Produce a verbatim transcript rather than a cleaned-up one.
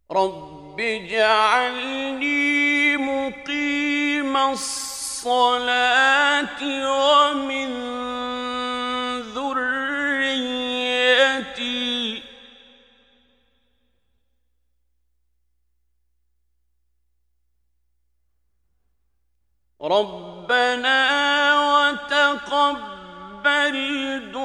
رب اجعلني مقيم الصلاة ومن ذريتي ربنا وتقبل